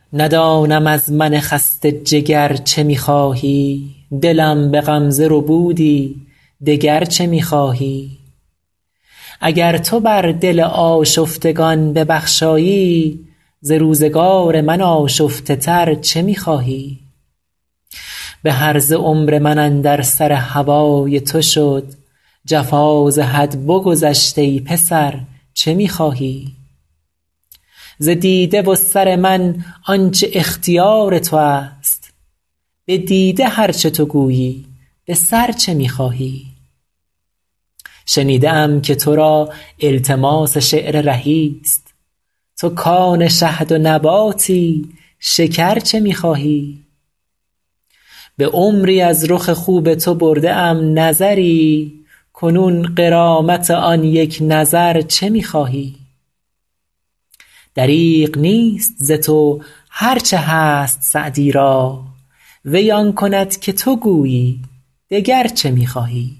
ندانم از من خسته جگر چه می خواهی، دلم به غمزه ربودی دگر چه می خواهی؟ اگر تو بر دل آشفتگان ببخشایی، ز روزگار من آشفته تر چه می خواهی؟ به هرزه عمر من اندر سر هوای تو شد، جفا ز حد بگذشت ای پسر چه می خواهی؟ ز دیده و سر من آنچه اختیار تو است، به دیده هر چه تو گویی به سر چه می خواهی؟ شنیده ام که تو را التماس شعر رهی است، تو کان شهد و نباتی شکر چه می خواهی؟ به عمری از رخ خوب تو برده ام نظری، کنون غرامت آن یک نظر چه می خواهی؟ دریغ نیست ز تو هر چه هست سعدی را، وی آن کند که تو گویی دگر چه می خواهی؟